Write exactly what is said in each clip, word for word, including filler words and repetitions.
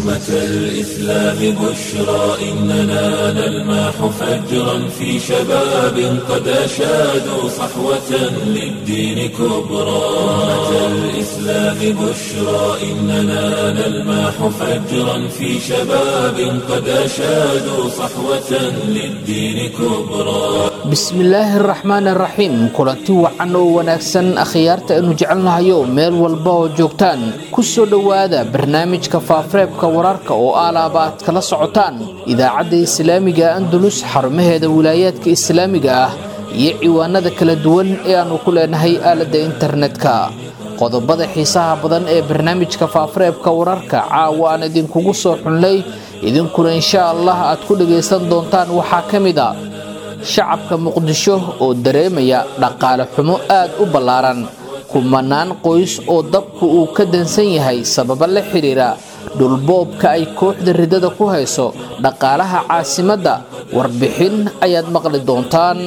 أمة الإسلام بشرى إننا نلمح فجرا في شباب قد أشادوا صحوة للدين كبرى أمة الإسلام بشرى إننا نلمح فجرا في شباب قد أشادوا صحوة للدين كبرى بسم الله الرحمن الرحيم kulanti wacan oo wanaagsan akhyaarta inu jecelnahayo meel walba oo joogtaan ku soo dhawaada barnaamijka faafareebka wararka oo aalaaba kala socotaan idaacadda islaamiga Andalus xarumaheeda wilaayadka islaamiga ah iyo ciwaanada kala duwan ee aanu ku leenahay aalada internetka qodobada xiisaha badan ee barnaamijka faafareebka wararka caawa aan idinkugu soo xunlay idinkuna insha Allah aad ku dhageysan doontaan waxa kamid ah shacabka muqdisho oo dareemaya dhaqaale xumo aad u ballaaran kumanaan qoys oo dabku uu ka dansan yahay sabab la xiriira dhulboobka ay kooxda ridada ku hayso dhaqaalaha caasimadda warbixin ayaad maqli doontaan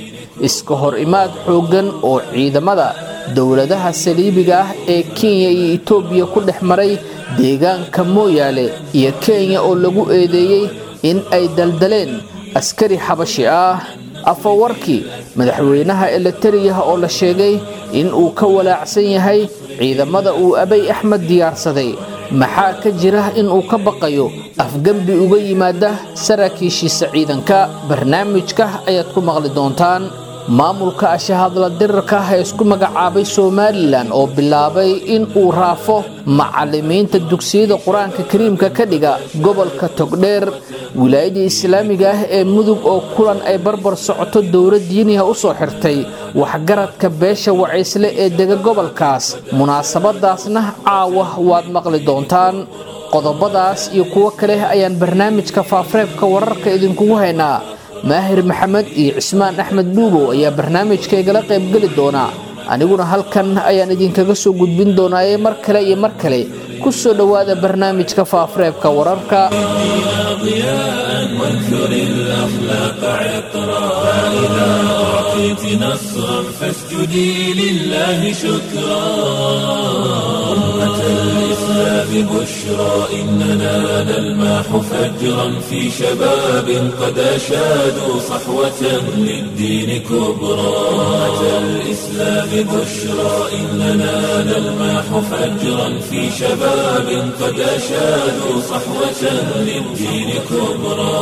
iska hor imaad xoogan oo ciidamada dawladaha saliibiga ah ee Kenya iyo Itoobiya ku dhexmaray deegaanka Mooyaale iyo Kenya oo lagu eedeeyay in ay daldaleen askari xabashi ah afawarkii madaxweynaha Eritrea oo la sheegay in uu ka walaacsan yahay ciidamada uu Abiy Ahmed diyaarsaday maxaa ka jira in uu ka baqayo afgambi uga yimaada saraakiishiisa ciidanka barnaamijka ayaad ku maqli doontaan maamulka ashahadla dirka ee isku magacaabay Somaliland oo bilaabay in uu raafo macallimiinta dugsiyada Quraanka Kariimka ka dhiga gobolka Togdheer wilaayada islaamiga ah ee mudug oo kulan ay barbar socoto dowlad diiniga u soo xirtay waxgaradka beesha waciisle ee dega gobolkaas munaasabadaasna caawa waad maqli doontaan qodobadaas iyo kuwa kale ayaan barnaamijka faafareebka wararka idinkugu haynaa maahir maxamed iyo cismaan axmed duubo ayaa barnaamijkeega qayb gali doona aniguna halkan ayaan idinkaga soo gudbin doonaa mar kale iyo mar kale ku soo dhawaada barnaamijka faafareebka wararka وانثر الأخلاق عطرا فإذا أعطيت نصرا فاسجدي لله شكرا أمة الإسلام بشرى إننا نلمح فجرا في شباب قد أشادوا صحوة للدين كبرى أمة الإسلام بشرى إننا نلمح فجرا في شباب قد أشادوا صحوة للدين كبرى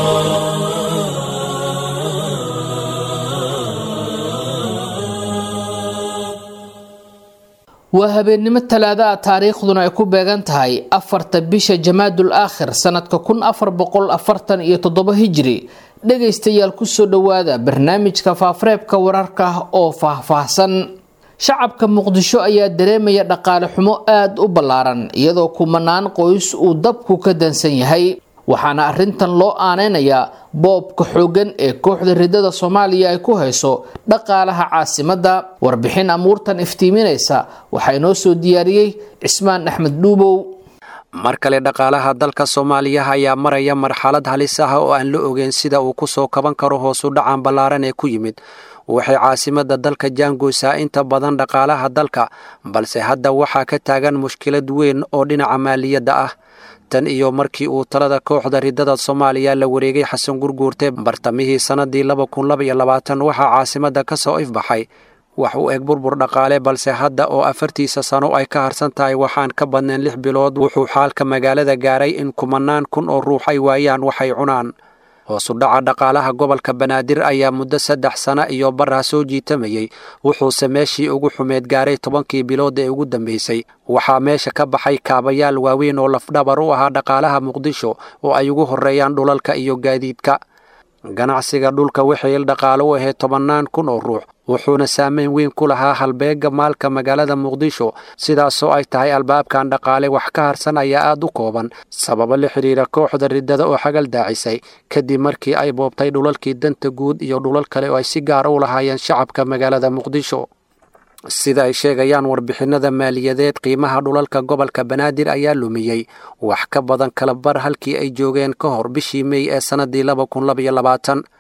وهبينimo talaada taariikhduna ay ku beegan tahay afarta bisha Jamaadul Aakhir sanadka kun afar boqol afartan iyo toddoba hijri dhageystayaal ku soo dhawaada barnaamijka faafareebka wararka oo faahfaahsan shacabka muqdisho ayaa dareemaya dhaqaale xumo aad u ballaaran iyadoo kumanaan qoys uu dabku ka dansan yahay waxaana arintan loo aaneynaya boobka xoogan ee kooxda ridada Soomaaliya ay ku hayso dhaqaalaha caasimadda warbixin amuurtan iftiiminaysa waxa inoo soo diyaariyay Cismaan Axmed Duubow markale dhaqaalaha dalka Soomaaliya ayaa maraya marxalad halis ah oo aan la ogeyn sida uu ku soo kaban karo hoos u dhacan ballaaran ee ku yimid waxay caasimadda dalka jaangooysaa inta badan dhaqaalaha dalka balse hadda waxaa ka taagan mushkilad weyn oo dhinaca maaliyadda ah tan iyo markii uu talada kooxda ridada Soomaaliya la wareegay Xasan Gurguurte bartamihii sanadii laba kun laba iyo labaatan waxa caasimadda ka soo ifbaxay wax uu eeg burbur dhaqaale balse hadda oo afartiisa sano ay ka harsan tahay waxaan ka badnayn lix bilood wuxuu xaalka magaalada gaaray in kumanaan kun oo ruux ay waayaan waxay cunaan hoos u dhaca dhaqaalaha gobolka Banaadir ayaa muddo saddex sano iyo barra soo jiitamayay wuxuu sameeyay ugu xumeed gaaray tobankii bilood ee ugu dambeysay waxaa meesha ka baxay kaabayaal waaweyn oo lafdhabar u ahaa dhaqaalaha Muqdisho oo ay ugu horeeyaan dhulalka iyo gaadiidka ganacsiga dhulka wixii dhaqaale u ahaa tobanaan kun oo ruux wuxuuna saameyn weyn ku lahaa halbeega maalka magaalada Muqdisho sidaas oo ay tahay albaabkan dhaqaale wax ka harsan ayaa aad u kooban sabab la xiriira kooxda ridada oo xagal daacisay kadib markii ay boobtay dhulalkii danta guud iyo dhulal kale oo ay si gaar ah u lahaayeen shacabka magaalada Muqdisho sida ay sheegayaan warbixinada maaliyadeed qiimaha dhulalka gobolka Banaadir ayaa lumiyay wax ka badan kala bar halkii ay joogeen ka hor bishii May ee sanadii laba kun laba iyo labaatan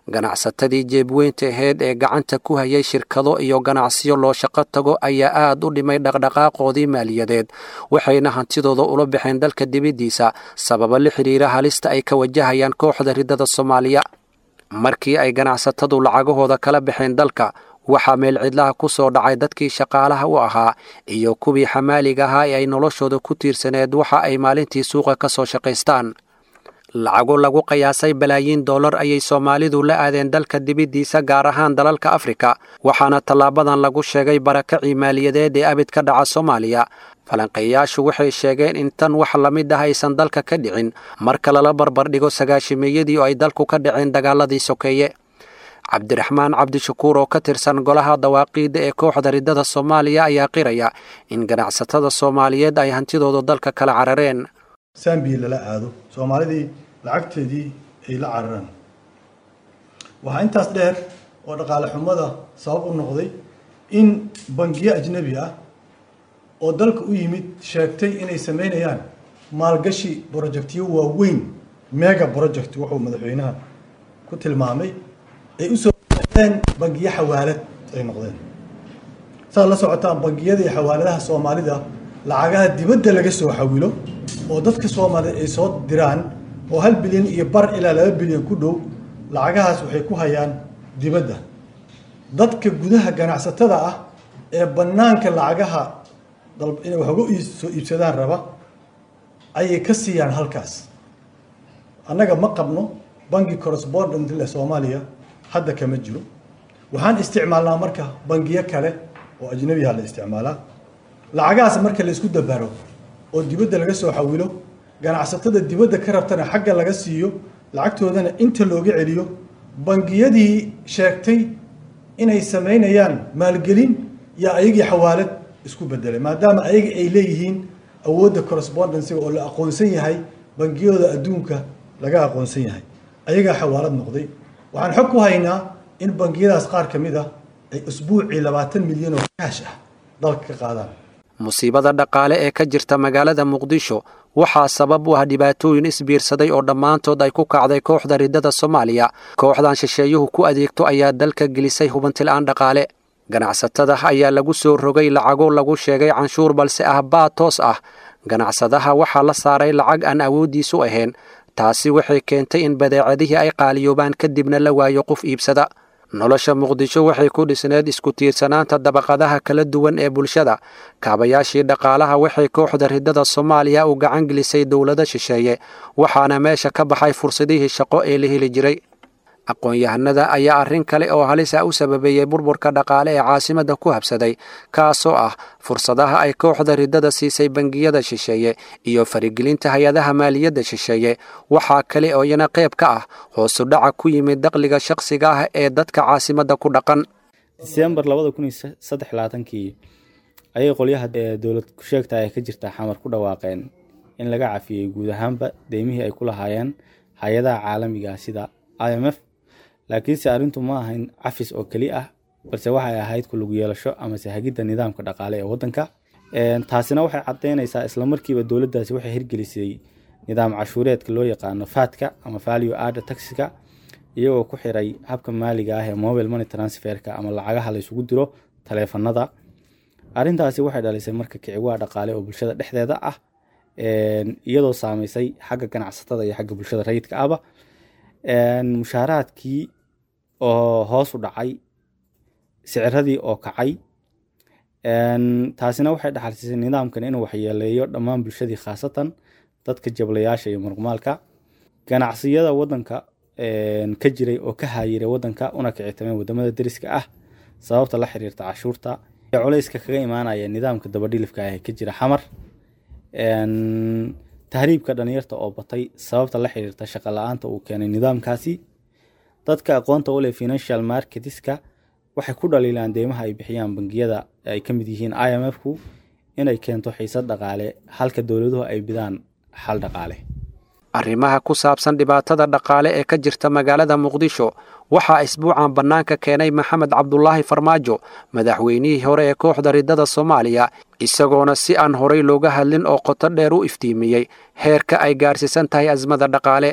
ganacsatadii jeebweynta ahayd ee gacanta ku hayay shirkado iyo ganacsiyo loo shaqo tago ayaa aad u dhimay dhaqdhaqaaqoodii maaliyadeed waxayna hantidooda ula baxeen dalka dibaddiisa sababa la xidhiira halista ay ka wajahayaan kooxda riddada Soomaaliya. markii ay ganacsatadu lacagahooda kala baxeen dalka waxaa meel cidlaha ku soo dhacay dadkii shaqaalaha u ahaa iyo kuwii xamaaliga ahaa ee ay noloshooda ku tiirsaneed waxa ay maalintii suuqa ka soo shaqaystaan. lacago lagu qiyaasay balaayiin dollar ayay Soomaalidu la aadeen dalka dibaddiisa gaar ahaan dalalka Afrika waxaana tallaabadan lagu sheegay barakacii maaliyadeed ee abid ka dhaca Soomaaliya. falanqeeyaashu waxay sheegeen in tan wax la mid ah aysan dalka ka dhicin marka lala barbar dhigo sagaashimeeyadii oo ay dalku ka dhaceen dagaaladii sokeeye. cabdiraxmaan cabdishakuur oo ka tirsan golaha dawaaqiidda ee kooxda riddada Soomaaliya ayaa qiraya in ganacsatada Soomaaliyeed ay hantidooda dalka kala carareen. Sambi lala aado Soomaalidii lacagteedii ay la carareen waxa intaas dheer oo dhaqaale xumada sabab u noqday in bangiyo ajnabi ah oo dalka u yimid sheegtay inay sameynayaan maalgashi projectyo waaweyn mega project wuxuu madaxweynaha ku tilmaamay ay u soo noqdeen bangiyo xawaalad ay noqdeen. saa la socotaan bangiyada iyo xawaaladaha Soomaalida lacagaha dibadda laga soo xawilo oo dadka Soomaaliyeed ay soo diraan oo hal bilyan iyo bar ilaa laba bilyan ku dhow lacagahaas waxay ku hayaan dibadda. dadka gudaha ganacsatada ah ee banaanka lacagaha dalb inay wax uga soo iibsadaan raba ayay ka siiyaan halkaas. annaga ma qabno bangi correspondent ee Soomaaliya hadda kama jiro waxaan isticmaalnaa marka bangiyo kale oo ajnabi ah la isticmaalaa lacagahaas marka la isku dabaro oo dibadda laga soo xawilo ganacsatada dibadda ka rabtana xagga laga siiyo lacagtoodana inta looga celiyo bangiyadii sheegtay inay sameynayaan maalgelin ya ayagii xawaalad isku bedelay maadaama ayaga ay leeyihiin awoodda correspondence oo la aqoonsan yahay bangiyada adduunka laga aqoonsan yahay ayaga xawaalad noqday. waxaan xog ku haynaa in bangiyadaas qaar kamid ah ay usbuucii labaatan milyan oo cash ah dalka ka qaadaan. musiibada dhaqaale ee ka jirta magaalada Muqdisho waxaa sabab u ah dhibaatooyin isbiirsaday oo dhammaantood ay ku kacday kooxda riddada Soomaaliya. kooxdan shisheeyuhu ku adeegto ayaa dalka gelisay hubanti la'aan dhaqaale. ganacsatada ayaa lagu soo rogay lacago lagu sheegay canshuur balse ah baa toos ah. ganacsadaha waxaa la saaray lacag aan awoodiisu ahayn taasi waxay keentay in badeecadihii ay qaaliyoobaan kadibna la waayo qof iibsada. nolosha Muqdisho waxay ku dhisneed isku tiirsanaanta dabaqadaha kala duwan ee bulshada. kaabayaashii dhaqaalaha waxay kooxda riddada Soomaaliya u gacan gelisay dawladda shisheeye waxaana meesha ka baxay fursadihii shaqo ee la heli jiray. aqoon-yahanada ayaa arrin kale oo halis ah u sababeeyay burburka dhaqaale ee caasimadda ku habsaday kaasoo ah fursadaha ay kooxda riddada siisay bangiyada shisheeye iyo farigelinta hay-adaha maaliyadda shisheeye. waxaa kale oo iyana qayb ka ah hoos u dhaca ku yimid dakhliga shakhsiga ah ee dadka caasimadda ku dhaqan. December laba kun iyo saddex iyo labaatan ayay qolyaha dowlad ku sheegtay ay ka jirta xamar ku dhawaaqeen in laga cafiyay guud ahaanba deymihii ay ku lahaayeen hay-adaha caalamiga sida I M F. laakiin si arrintu ma ahayn cafis oo kali ah balse waxay ahayd ku lug yeelasho ama sahagida nidaamka dhaqaale ee wadanka. taasina waxay cadeynaysaa isla markiiba dowladdaasi waxay hirgelisay nidaam cashuureedka loo yaqaano V A T-ka ama Value Added Tax-ka iyagoo ku xiray habka maaliga ah ee mobile money transfer-ka ama lacagaha la isugu diro taleefanada. arrintaasi waxay dhalisay marka kiciwaa dhaqaale oo bulshada dhexdeeda ah iyadoo saameysay xagga ganacsatada iyo xagga bulshada rayidka ahba. mushaaraadkii oo hoos u dhacay sicradii oo kacay taasina waxay dhaxalsiisay nidaamkan inuu waxyeeleeyo dhammaan bulshadii khaasatan dadka jablayaasha iyo muruqmaalka. ganacsiyada wadanka ka jiray oo ka haayiray wadanka una kicitameen wadamada deriska ah sababta la xiriirta cashuurta iyo culayska kaga imaanaya nidaamka dabadhilifka ah ee ka jira xamar. tahriibka dhalinyarta oo batay sababta la xiriirta shaqo la'aanta uu keenay nidaamkaasi. dadka aqoonta u leh financial marketska waxay ku dhaliilaan deymaha ay bixiyaan bangiyada ay ka mid yihiin I M F-ku inay keento xiisad dhaqaale halka dowladuhu ay bidaan xal dhaqaale. arrimaha ku saabsan dhibaatada dhaqaale ee ka jirta magaalada Muqdisho waxaa isbuucan bannaanka keenay Maxamed Cabdullaahi Farmaajo madaxweynihii hore ee kooxda riddada Soomaaliya isagoona si aan horay looga hadlin oo qoto dheer u iftiimiyey heerka ay gaarsiisan tahay azmada dhaqaale.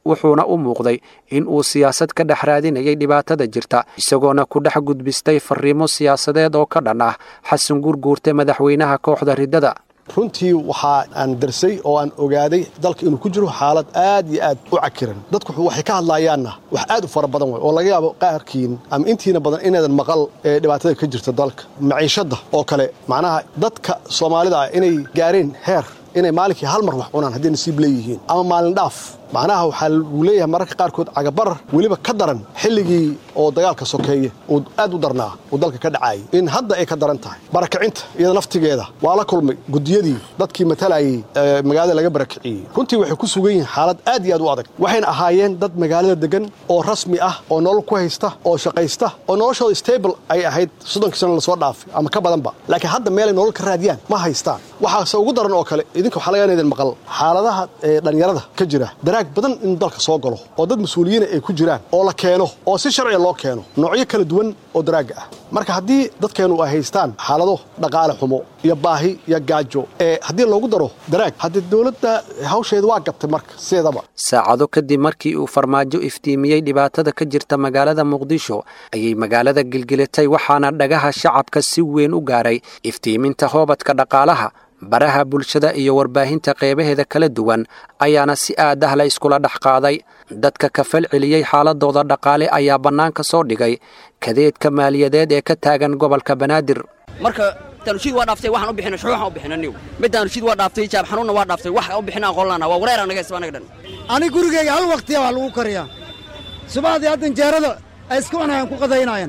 wuxuuna u muuqday in uu siyaasad ka dhex raadinayay dhibaatada jirta isagoona ku dhex gudbistay fariimo siyaasadeed oo ka dhan ah xasan gurguurte madaxweynaha kooxda riddada. runtii waxa aan darsay oo aan ogaaday dalka inuu ku jiro xaalad aad iyo aad u cakiran. dadku waxay ka hadlayaanna wax aad u fara badan way oo laga yaabo qaarkiin ama intiina badan inaadan maqal ee dhibaatada ka jirta dalka. maciishada oo kale macnaha dadka Soomaalida ah inay gaareen heer inay maalinkii hal mar wax cunaan haddii nasiib leeyihiin ama maalin dhaaf. macnaha waxaa lagu leeyahay mararka qaarkood cagabar weliba ka daran xilligii oo dagaalka sokeeye uu aad u darnaa uu dalka ka dhacayay in hadda ay ka daran tahay. barakacinta iyada naftigeeda waa la kulmay gudiyadii dadkii matalayay magaalada laga barakiciyey. runtii waxay ku sugan yihiin xaalad aad iyo aad u adag. waxayna ahaayeen dad magaalada degan oo rasmi ah oo nolol ku haysta oo shaqaysta oo noloshooda stable ay ahayd soddonkii sano lasoo dhaafay ama ka badanba. laakiin hadda meel ay nolol ka raadiyaan ma haystaan. waxaase ugu daran oo kale idinka waxaa laga yaabaa maqal xaaladaha dhalinyarada ka jira daraag badan in dalka soo galo oo dad mas'uuliyiin ay ku jiraan oo la keeno oo si sharci loo keeno noocyo kala duwan oo daraaga ah. marka haddii dadkeenu ay haystaan xaalado dhaqaale xumo iyo baahi iyo gaajo ee haddii loogu daro daraag haddii dawladda hawsheedu waa gabtay marka sideedaba. saacado kadib markii uu farmaajo iftiimiyey dhibaatada ka jirta magaalada muqdisho ayay magaalada gilgilatay waxaana dhagaha shacabka si weyn u gaaray iftiiminta hoobadka dhaqaalaha. baraha bulshada iyo warbaahinta qeybaheeda kala duwan ayaana si aad ah la iskula dhex qaaday. dadka ka falceliyey xaaladooda dhaqaale ayaa bannaanka soo dhigay kadeedka maaliyadeed ee ka taagan gobolka banaadir. marka tanushid waa dhaaftay waxaan u bixinay shuruuxan u bixinay mid tanushid waa dhaaftay jaab xanuunna waa dhaaftay wax u bixinaa qolana waa wareer anaga isba anaga dhan. ani gurigeyga hal waqti wax lagu kariyaa subaxdii hadda jeerada ay iska cunayaan ku qadaynayaan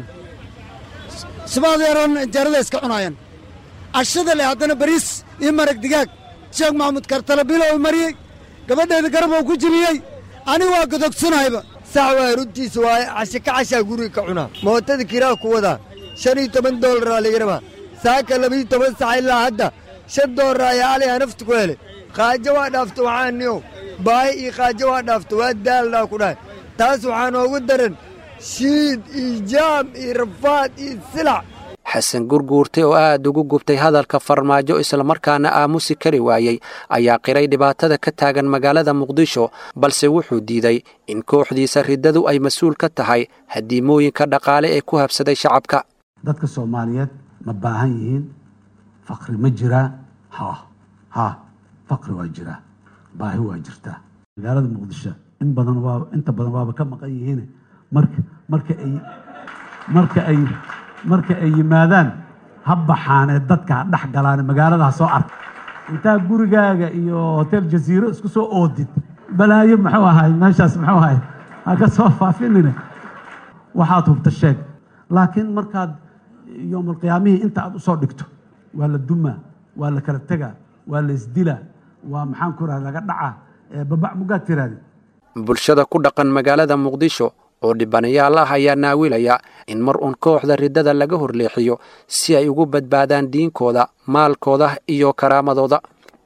subaxdii yaran jeerada iska cunayaan ashada le haddana bariis iyo marag digaag sheekh maxamuud kartala bilow mariyey gabadheeda garab oo ku jiliyey ani waa godogsanayba. sax waa runtiisa waaye cashe ka cashaa guriga ka cunaa mootada kiraa ku wadaa shan iyo toban doolaraa laga rabaa saaka laba iyo toban sax ilaa hadda shan doolar ayaa aliyaa nafta ku hele qaajo waa dhaafta waxaaniyow baahi iyo qaajo waa dhaafta waa daalnaa ku dhahay taas waxaa noogu daran shiid iyo jaam iyo rafaad iyo silac. xasan gurguurte oo aad ugu gubtay hadalka farmaajo islamarkaana aamusi kari waayey ayaa qiray dhibaatada ka taagan magaalada muqdisho balse wuxuu diiday in kooxdiisa riddadu ay mas-uul ka tahay hadiimooyinka dhaqaale ee ku habsaday shacabka. dadka Soomaaliyeed ma baahan yihiin faqri ma jiraa ha ha faqri waa jiraa baahi waa jirtaa. magaalada muqdisho in badan waa inta badan waaba ka maqan yihiin marka marka ay marka ay marka ay yimaadaan ha baxaan ee dadka dhex galaan magaalada soo ark inta gurigaaga iyo hotel Jazeera isku soo oodid balaayo maxuu ahay meeshaas maxuu ahay ha ka soo faafinina waxaad hubta sheeg laakiin markaad yoomul qiyaamihii inta aad u soo dhigto waa la duma waa la kala taga waa la isdila waa maxaan ku raad laga dhaca babac mugaad tiraadi. bulshada ku dhaqan magaalada muqdisho oo dhibanayaal ah ayaa naawilaya in mar uun kooxda riddada laga horleexiyo si ay ugu badbaadaan diinkooda maalkooda iyo karaamadooda.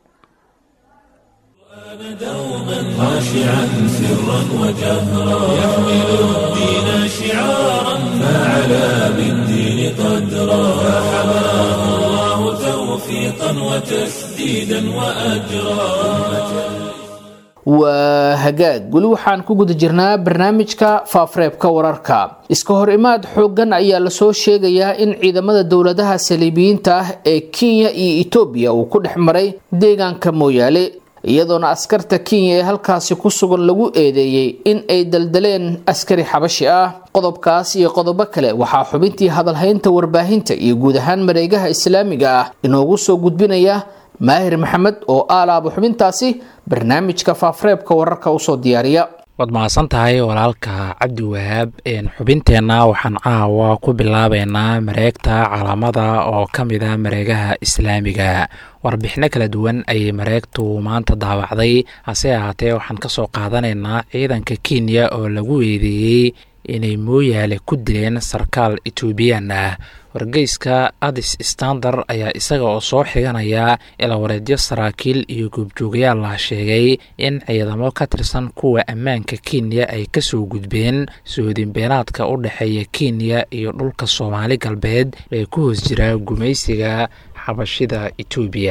خاشعا سرا وجهرا يحمل الدين شعارا فعلى بالدين قدرا فحماه الله توفيقا وتسديدا وأجرا. waa hagaag weli waxaan ku guda jirnaa barnaamijka faafareebka wararka. iska hor imaad xooggan ayaa la soo sheegayaa in ciidamada dowladaha saliibiyiinta ah ee Kenya iyo Itoobiya uu ku dhex maray deegaanka Mooyaale iyadoona askarta Kenya ee halkaasi ku sugan lagu eedeeyay in ay daldaleen askari xabashi ah. qodobkaas iyo qodobo kale waxaa xubintii hadalhaynta warbaahinta iyo guud ahaan mareegaha islaamiga ah inoogu soo gudbinaya maahir maxamed oo aalaabo xubintaasi barnaamijka faafareebka wararka u soo diyaariya. waad mahadsan tahay walaalka cabdi wahaab. xubinteenna waxaan caawa ku bilaabeynaa mareegta calaamada oo ka mid ah mareegaha islaamiga. warbixino kala duwan ayay mareegtu maanta daawacday hase ahaatee waxaan ka soo qaadanaynaa ciidanka Kenya oo lagu eedeeyey inay Mooyaale ku dileen sarkaal Itoobiyaan ah. wargeyska Addis Standard ayaa isaga oo soo xiganaya ila wareedyo saraakiil iyo goobjoogayaal la sheegay in ciidamo ka tirsan kuwa ammaanka Kenya ay ka soo gudbeen soodinbeenaadka u dhaxeeya Kenya iyo dhulka Soomaali galbeed ee ku hoos jira gumaysiga xabashida Itoobiya.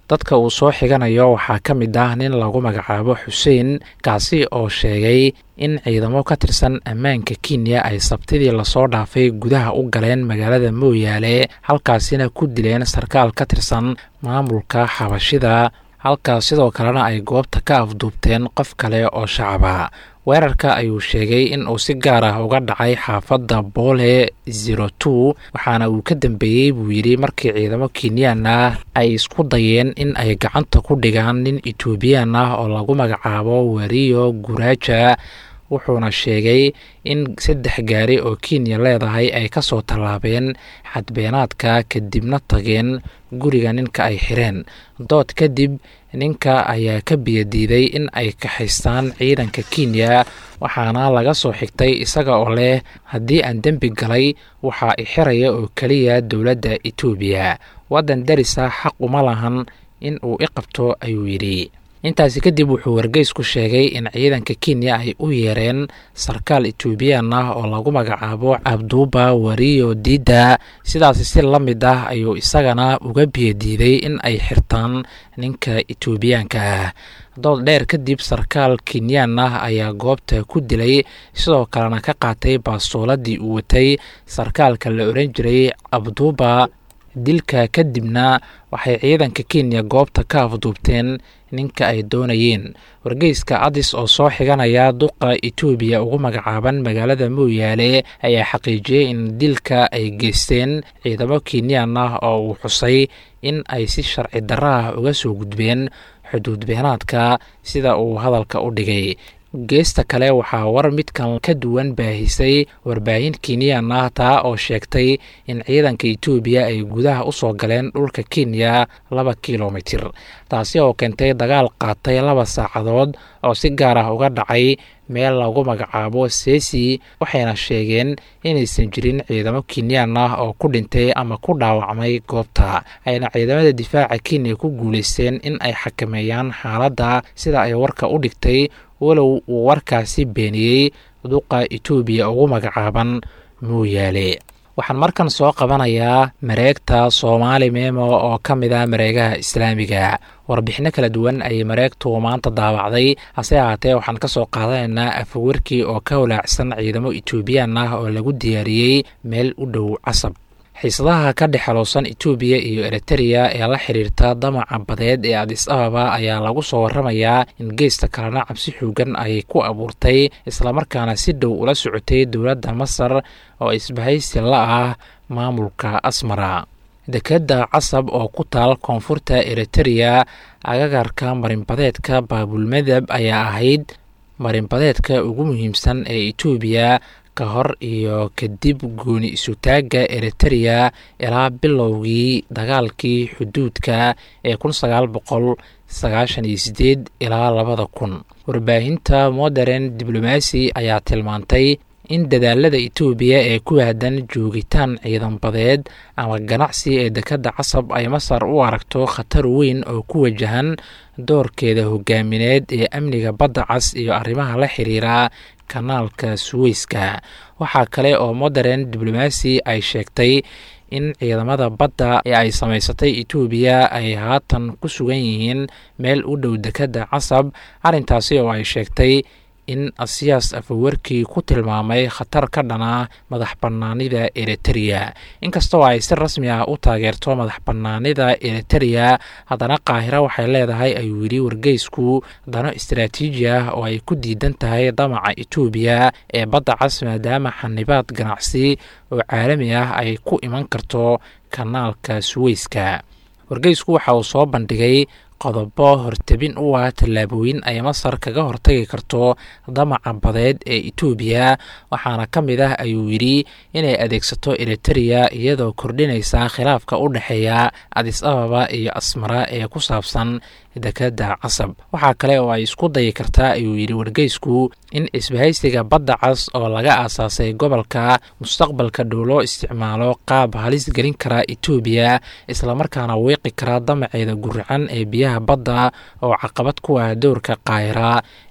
dadka uu soo xiganayo waxaa ka mid ah nin lagu magacaabo xuseen kaasi oo sheegay in ciidamo ka tirsan ammaanka kenya ay sabtidii lasoo dhaafay gudaha u galeen magaalada mooyaale halkaasina ku dileen sarkaal ka tirsan maamulka xabashida halkaas sidoo kalena ay goobta ka afduubteen qof kale oo shacaba weerarka ayuu sheegay in uu si gaar ah uga dhacay xaafadda boole zero two waxaana uu ka dambeeyey buu yidhi markii ciidamo kenyaan ah ay isku dayeen in ay gacanta ku dhigaan nin etoobiyaan ah oo lagu magacaabo wariyo guraaja wuxuuna sheegay in saddex gaari oo kenya leedahay ay ka soo tallaabeen xadbeenaadka kadibna tageen guriga ninka ay xireen dood kadib ninka ayaa ka biyadiiday in ay kaxaystaan ciidanka kenya waxaana laga soo xigtay isaga oo leh haddii aan dembi galay waxaa i xiraya oo keliya dowladda etoobiya waddan darisa xaq uma lahan in uu i qabto ayuu yidhi intaasi kadib wuxuu wargeysku sheegay in ciidanka kenya ay u yeereen sarkaal etoobiyaan ah oo lagu magacaabo cabduuba wariyo diida sidaasi si la mid ah ayuu isagana uga biyadiiday in ay xirtaan ninka etoobiyaanka ah dood dheer kadib sarkaal kenyaan ah ayaa goobta ku dilay sidoo kalena ka qaatay baastooladii uu watay sarkaalka la odhan jiray cabduuba dilka kadibna waxay ciidanka kenya goobta ka afduubteen ninka ay doonayeen wargeyska adis oo soo xiganaya duqa etoobiya ugu magacaaban magaalada mooyaale ayaa xaqiijiyey in dilka ay geysteen ciidamo kenyaan ah oo uu xusay in ay si sharci darro ah uga soo gudbeen xuduud beenaadka sida uu hadalka u dhigay geesta kale waxaa war midkan ka duwan baahisay warbaahin kenyaan ah taa oo sheegtay in ciidanka etoobiya ay gudaha u soo galeen dhulka kenya laba kilomitir taasi oo keentay dagaal qaatay laba saacadood oo si gaar ah uga dhacay meel lagu magacaabo sesi waxayna sheegeen inaysan jirin ciidamo kenyaan ah oo ku dhintay ama ku dhaawacmay goobta ayna ciidamada difaaca kenya ku guulaysteen in ay xakameeyaan xaaladda sida ay warka u dhigtay walow uu warkaasi beeniyey duqa etoobiya ugu magacaaban mooyaale waxaan markan soo qabanayaa mareegta soomaali memo oo ka mid ah mareegaha islaamiga warbixino kala duwan ayay mareegtu maanta daawacday hase ahaatee waxaan ka soo qaadanaynaa afawarkii oo ka walaacsan ciidamo etoobiyaan ah oo lagu diyaariyey meel u dhow casab xiisadaha ka dhex xaloosan etoobiya iyo eritrea ee la xiriirta damaca badeed ee adis ababa ayaa lagu soo warramayaa in geesta kalena cabsi xoogan ay ku abuurtay islamarkaana si dhow ula socotay dowladda masar oo isbahaysi la ah maamulka asmara dekedda casab oo ku taal koonfurta eritrea agagarka marinbadeedka baabulmadab ayaa ahayd marinbadeedka ugu muhiimsan ee etoobiya ka hor iyo kadib gooni isutaagga eritrea ilaa bilowgii dagaalkii xuduudka ee kun sagaal boqol sagaashan iyo sideed ilaa labada kun warbaahinta modern diblomacy ayaa tilmaantay in dadaalada etoobiya ee ku aadan joogitaan ciidan badeed ama ganacsi ee dekedda casab ay masar u aragto khatar weyn oo ku wajahan doorkeeda hogaamineed ee amniga badda cas iyo arrimaha la xiriira kanaalka suweyska waxaa kale oo modern diblomacy ay sheegtay in ciidamada badda ee ay samaysatay etoobiya ay haatan ku sugan yihiin meel u dhow dekedda casab arrintaasi oo ay sheegtay in asiyaas afawarkii ku tilmaamay khatar ka dhana madax bannaanida eritrea inkastoo ay si rasmi ah u taageerto madax bannaanida eritrea haddana qaahiro waxay leedahay ayuu yidhi wargeysku dano istaraatiiji ah oo ay ku diidan tahay damaca etoobiya ee badda cas maadaama xanibaad ganacsi oo caalami ah ay ku iman karto kanaalka suweyska wargeysku waxa uu soo bandhigay qodobo hortabin u ah tallaabooyin ay masar kaga hortagi karto damaca badeed ee etoobiya waxaana ka mid ah ayuu yidhi inay adeegsato eritrea iyadoo kordhinaysa khilaafka u dhexeeya adis ababa iyo asmara ee ku saabsan dekedda casab waxaa kale oo ay isku dayi kartaa ayuu yidhi wargeysku in isbahaysiga badda cas oo laga aasaasay gobolka mustaqbalka dhow loo isticmaalo qaab halis gelin kara etoobiya islamarkaana weeqi kara damaceeda guracan ee biyaha badda oo caqabad ku ah dowrka qaahira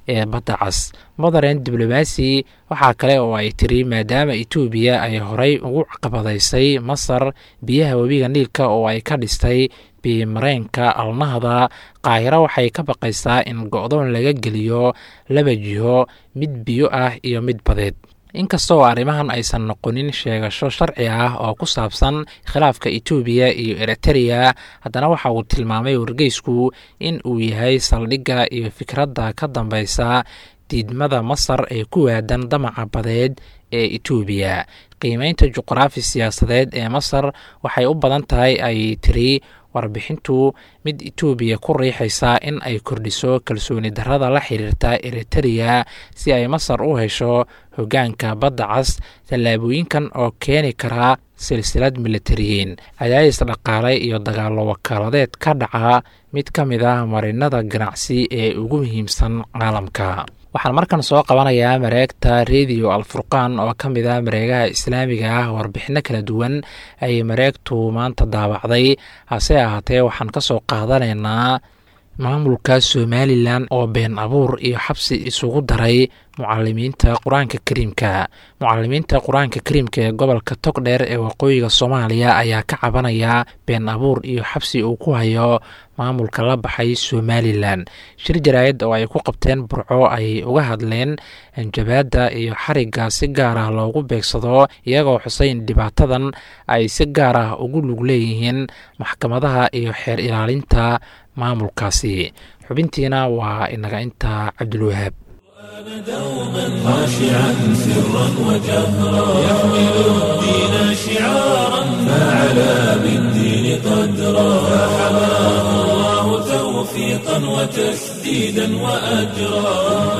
ee badda cas. modern diblomacy waxaa kale oo ay tiri maadaama etoobiya ay horey ugu caqabadaysay masar biyaha webiga niilka oo ay ka dhistay biyo-mareenka alnahda, qaahiro waxay ka baqaysaa in go'doon laga geliyo laba jiho, mid biyo ah iyo mid badeed. inkastoo arrimahan aysan noqonin sheegasho sharci ah oo ku saabsan khilaafka etoobiya iyo eritereya, haddana waxa uu tilmaamay wargeysku in uu yahay saldhigga iyo fikradda ka dambeysa diidmada masar ee ku waadan damaca badeed ee etoobiya. qiimeynta juqraafi siyaasadeed ee masar waxay u badan tahay ay tiri warbixintu mid etoobiya ku riixaysa in ay kordhiso kalsooni darrada la xiriirta eritereya si ay masar u hesho hoggaanka badda cas, tallaabooyinkan oo keeni kara silsilad militariyiin, cadaadis dhaqaale iyo dagaallo wakaaladeed ka dhaca mid ka mid ah marinada ganacsi ee ugu muhiimsan caalamka. waxaan markan soo qabanayaa mareegta radio alfurqaan oo ka mid ah mareegaha islaamiga ah. warbixino kala duwan ayay mareegtu maanta daabacday, hase ahaatee waxaan ka soo qaadanaynaa maamulka somalilan oo been abuur iyo xabsi isugu daray mucalimiinta qur-aanka kariimka. mucalimiinta qur-aanka kariimka ee gobolka togdheer ee waqooyiga soomaaliya ayaa ka cabanaya been abuur iyo xabsi uu ku hayo maamulka la baxay somalilan. shir jaraa'id oo ay ku qabteen burco ay uga hadleen hanjabaadda iyo xarigga si gaar ah loogu beegsado, iyagoo xusay in dhibaatadan ay si gaar ah ugu lug leeyihiin maxkamadaha iyo xeer ilaalinta maamulkaasi. xubintiina waa inaga intaa. cabdulwahaab. دوما خاشعا سرا وجهرا يحمل الدين شعارا فعلى بالدين قدرا فحماه الله توفيقا وتسديدا واجرا.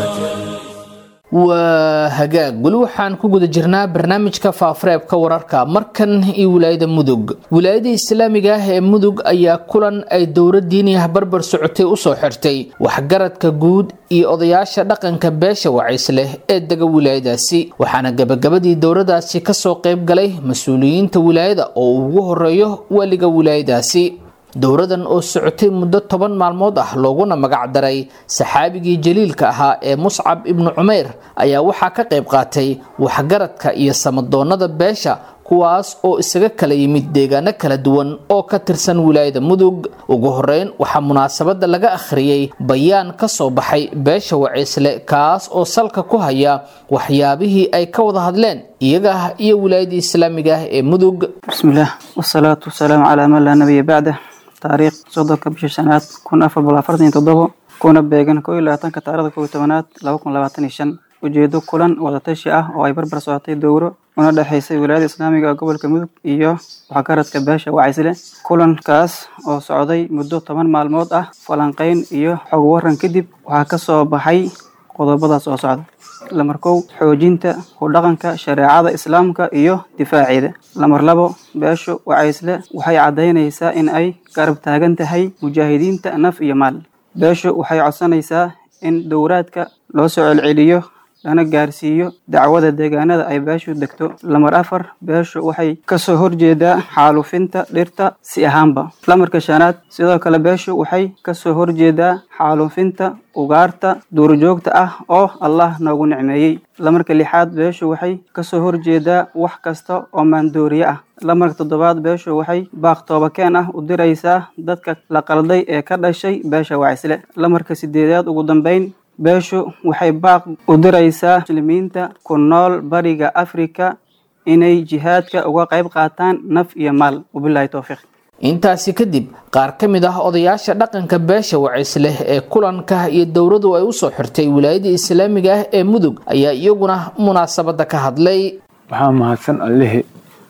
waa hagaag weli waxaan ku guda jirnaa barnaamijka faafareebka wararka. markan iyo wilaayada mudug. wilaayada islaamiga ah ee mudug ayaa kulan ay dowlad diini ah barbar socotay usoo xirtay waxgaradka guud iyo odayaasha dhaqanka beesha wacays leh ee dega wilaayadaasi, waxaana gabagabadii dowladaasi kasoo qayb galay mas-uuliyiinta wilaayada oo ugu horeeyo waliga wilaayadaasi. dowladan oo socotay muddo toban maalmood ah looguna magac daray saxaabigii jaliilka ahaa ee muscab ibnu cumeyr ayaa waxaa ka qayb qaatay waxgaradka iyo samadoonada beesha, kuwaas oo isaga kala yimid deegaano kala duwan oo ka tirsan wilaayada mudug. ugu horeyn waxaa munaasabada laga akhriyay bayaan ka soo baxay beesha wacaysle, kaas oo salka ku haya waxyaabihii ay ka wada hadleen iyaga iyo wilaayada islaamiga ah ee mudug. bismillaah wasalaatu wasalaamu calaa man laa nabiya bacdah. taariikh soddonka bisha shanaad kun afar boqol afartan iyo toddobo kuna beegan kow iyo labaatanka taarikhda kow iyo tobanaad laba kun labaatan iyo shan. ujeedo kulan wadatashi ah oo ay barbar socotay dowro una dhexaysay wilaayada islaamiga gobolka mudug iyo waxgaradka beesha wacaysle. kulankaas oo socday muddo toban maalmood ah, falanqeyn iyo xog waran kadib waxaa ka soo baxay qodobadaas oo socda. lamar kow, xoojinta ku dhaqanka shareecada islaamka iyo difaaceeda. lamar labo, beeshu wacaysle waxay caddaynaysaa in ay garab taagan tahay mujaahidiinta naf iyo maal. beeshu waxay codsanaysaa in dowraadka loo soo celceliyo lana gaarsiiyo dacwada deegaanada ay beeshu degto. lamar afar, beeshu waxay kasoo horjeedaa xaalufinta dhirta si ahaanba. lamarka shanaad, sidoo kale beeshu waxay kasoo horjeedaa xaalufinta ugaarta duurjoogta ah oo Allah noogu nicmeeyey. lamarka lixaad, beeshu waxay kasoo horjeedaa wax kasta oo maandooriye ah. lamarka toddobaad, beeshu waxay baaq toobakeen ah u diraysaa dadka la qalday ee ka dhashay beesha wacaysle. lamarka sideedaad, ugu dambeyn, beeshu waxay baaq u diraysaa muslimiinta ku nool bariga Afrika inay jihaadka uga qayb qaataan naf iyo maal. wabillahi tawfiiq. intaasi kadib qaar ka mid ah odayaasha dhaqanka beesha wacaysle ee kulanka iyo dowladu ay usoo xirtay wilaayada islaamiga ah ee mudug ayaa iyaguna munaasabada ka hadlay. waxaa mahadsan allihii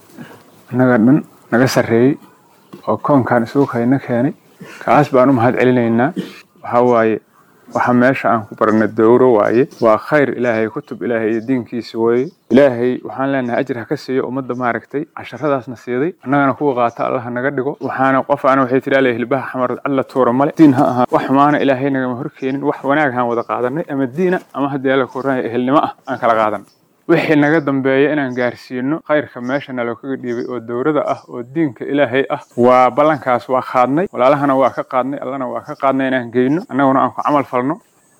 naga dhan naga sarreeyey oo koonkan isugu kayna keenay, kaas baan u mahad celinaynaa. waxaa waaye waxa meesha aan ku baranay dowro waaye, waa khayr ilaahay, kutub ilaahay iyo diinkiisa waaye. ilaahay waxaan leenahay ajir ha ka siiyo ummadda maaragtay casharadaasna siiday, annagana kuwa qaata Allah naga dhigo. waxaana qof aan waxay tiri ilaahay hilbaha xamar alla tuura male, diin ha ahaa wax maana ilaahay naga horkeenin, wax wanaag aan wada qaadanay ama diina ama haddii alla ku raay ehelnimo ah aan kala qaadan. wixii naga dambeeya inaan gaarsiino khayrka meesha nala kaga dhiibay oo dowrada ah oo diinka ilaahay ah, waa ballankaas waa qaadnay, walaalahana waa ka qaadnay, allana waa ka qaadnay inaan geyno, annaguna aan ku camal falno.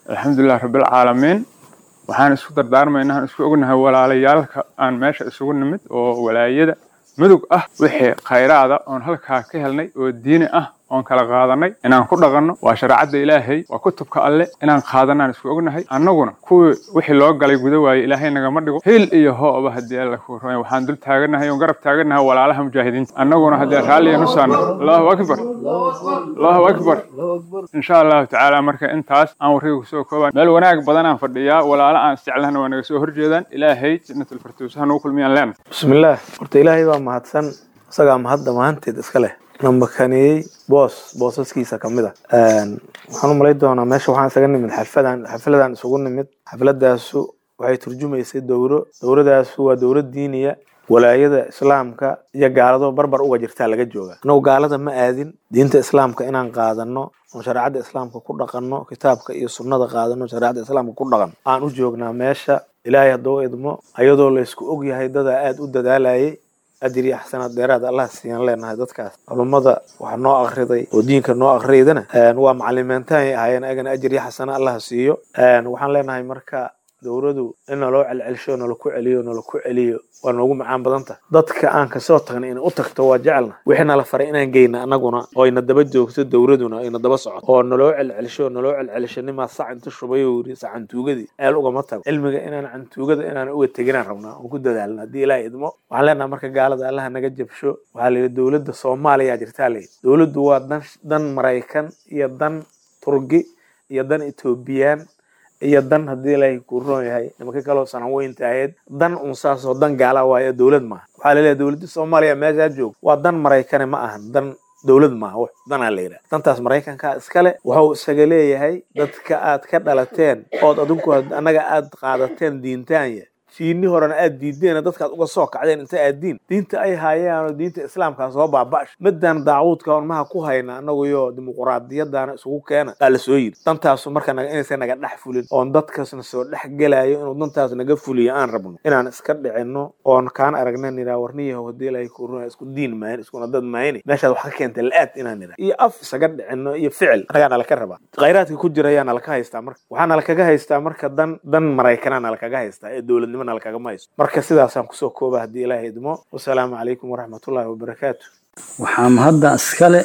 alxamdulilah rabbilcaalamiin waxaan isku dardaarmaynaa isku ognahay walaalayaalka aan meesha isugu nimid oo walaayada mudug ah wixii khayraada oon halkaa ka helnay oo diini ah oon kala qaadanay inaan ku dhaqanno waa shareecada ilaahay waa kutubka alle inaan qaadanaan isku ognahay annaguna kuwii wixii loo galay guda waaye ilaahay nagama dhigo hiil iyo hooba haddii alla ku rumay waxaan dul taaganahay oon garab taaganahay walaalaha mujaahidiinta annaguna haddii raalliya nusaana allahu akbar allahu akbar insha allahu tacaala marka intaas aan warriga kusoo koobaan meel wanaag badan aan fadhiyaa walaala aan isjeclahna waa naga soo horjeedaan ilaahay jannatul firdaws ha nagu kulmiyaan leen bismillaah horta ilaahay baa mahadsan isagaa mahadda maanteed iska leh nambakaniyey boos boosaskiisa ka mid a waxaan u malay doonaa meesha waxaan isaga nimid xafladan xafladan isugu nimid xafladaasu waxay turjumaysay dowro dowradaasu waa dowlad diiniya walaayada islaamka iyo gaalado barbar uga jirtaa laga jooga annagu gaalada ma aadin diinta islaamka inaan qaadano oo shareecada islaamka ku dhaqanno kitaabka iyo sunnada qaadano shareecada islaamka ku dhaqan aan u joognaa meesha ilaahay hadduu idmo ayadoo laysku og yahay dadaa aada u dadaalayay أدري أحسن الدراسة الله سيان لنا هذا كاس الماضي وحنا أخريضي ودين كنا أخريدنا نوع معلمين تاني هاي أنا أجن أجري حسن الله سيو وحنا لنا هاي مركا دوردو إن لو على العلشون لو كو عليو لو كو عليو ونقوم عن بدنته ضدك أنك صوتنا إن أوتك تواجعنا وإحنا لفريقنا جينا نجونا أو إن الدبجو كتير دوردنا إن الدبصعد أو إن لو على العلشون لو على العلشون ما صع أنت شربيوري صع أنت وجدي قالوا جمتها علم إن أنا أنت وجد إن أنا قوي تجينا ربنا وكده دالنا دي لا يدمو وعلينا مركا قال ده الله نجيب شو وعلى الدولة الصومالية جرتالي دولة دواد دن دن مرايكان يدن تركي يدن إثيوبيان iyo dan hadii ilaahay ku roon yahay nimanka kale oo sanaweynta ahayd dan unsaas oo dan gaala waayo dawlad ma waxa la leeyahay dawladda Soomaaliya meesha joog waa dan Mareykan ma ahan dan dawlad ma wax dan la leeyahay dantaas Mareykanka iskale waxa uu isaga leeyahay dadka aad ka dhalateen oo adinku anaga aad qaadateen diintaanya siini horena aad diideen dadka aad uga soo kacdeen inta aad diin diinta ay haayaan diinta islaamka soo baabash midan daawudka oo ma ku hayna anagu iyo dimuqraadiyadana isugu keena la soo yiri dantaas marka naga inaysan naga dhax fulin oo dadkaasna soo dhax galaayo inuu dantaas naga fuliyo aan rabno inaan iska dhicino oo kaan aragnaa nira warniyo hadii la ku ruuxa isku diin maan isku dad maayni meesha wax ka keentay laad inaan nira iyo af isaga dhicino iyo ficil anaga la ka raba khayraadka ku jirayaan la ka haystaa marka waxaan la kaga haystaa marka dan dan Mareykanana la kaga haystaa ee dawladnimo marka sidaasaan kusoo kooba hadii ilaahay idmo wassalaamu calaykum waraxmatullaahi wabarakaatuh waxaan hadda iskale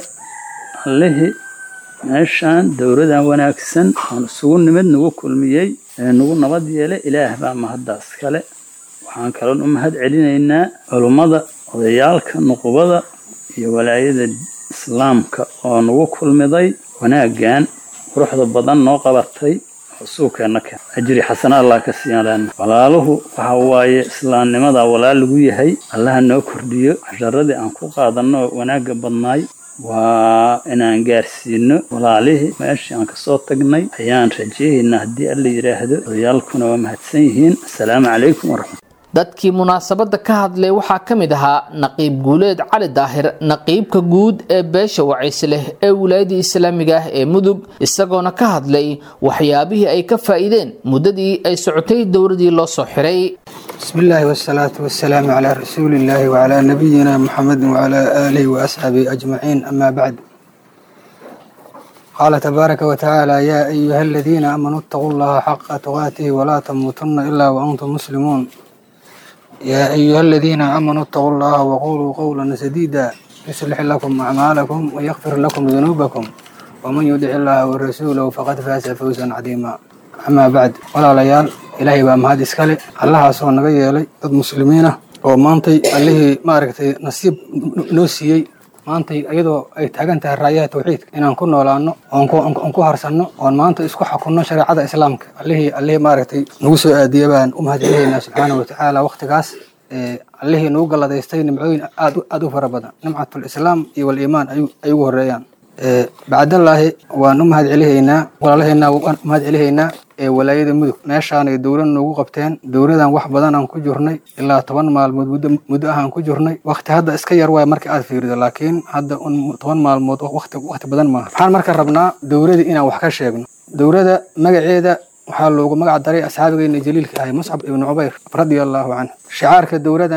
allahi meeshaan dowladan wanaagsan aan isugu nimid nagu kulmiyey ee nagu nabad yeelay ilaah baa mahadda iskale waxaan kaloo u mahad celinaynaa culimada odayaalka nuqubada iyo walaayada islaamka oo nagu kulmiday wanaagan quruxda badan noo qabatay suuqana ka ajri xasan Allah ka siiyaan walaaluhu waxa waaye islaamnimada walaal lagu yahay Allah noo kordhiyo casharadii aan ku qaadano wanaaga badnaay waa inaan gaarsiino walaalihi meeshii aan ka soo tagnay ayaan rajeeynaa hadii alla yiraahdo odayaalkuna waa mahadsan yihiin assalaamu calaykum waraxmatullahi dadkii munaasabada ka hadlay waxaa ka mid ahaa naqiib guuleed cali daahir naqiibka guud ee beesha wacisleh ee wilaayada islaamiga ah ee mudug isagoona ka hadlay waxyaabihii ay ka faa'iideen muddadii ay socotay dowladii loo soo xiray bismillaahi wassalaatu wassalaamu calaa rasuulillaahi wa calaa nabiyina muxammadin wa calaa aalihi wa asxaabihi ajmaciin amaa bacd قال تبارك وتعالى يا أيها الذين آمنوا اتقوا الله حق تقاته ولا تموتن إلا وأنتم مسلمون يا أيها الذين آمنوا اتقوا الله وقولوا قولا سديدا يصلح لكم أعمالكم ويغفر لكم ذنوبكم ومن يطع الله ورسوله فقد فاز فوزا عظيما أما بعد ولا ليال إلهي بأمهاد إسكالي الله سبحانه وتعالى ضد مسلمين ومانتي اللي ما ركتي نصيب نوسيي maanta iyadoo ay taagan tahay raayada tawxiidka inaan ku noolaano oo aan ku harsano oo maanta isku xukunno shariicada islaamka allahi allahi maaragtay nagu soo aadiyay baan u mahadcelinaynaa subxaanahu wa tacaala waqtigaas ee allahi nagu galladaystay nimcooyin aad aad u fara badan nimcatul islaam iyo wal iimaan ay ugu horeeyaan ee bacdallaahi waan u mahadcelinaynaa walaalaheena waan u mahadcelinaynaa ee walaayada mudug meeshaan ay dowlad noogu qabteen dowladan wax badan aan ku jirnay ilaa toban maalmood muddo ahaan ku jirnay waqti hadda iska yar waay markii aad fiirido laakiin hadda toban maalmood waqti waqti badan ma waxaan marka rabnaa dowladda inaan wax ka sheegno dowladda magaceeda waxaa loogu magac daray asxaabigeena jaliilka ahay Mus'ab ibn Ubayr radiyallahu anhu shicaarka dowladana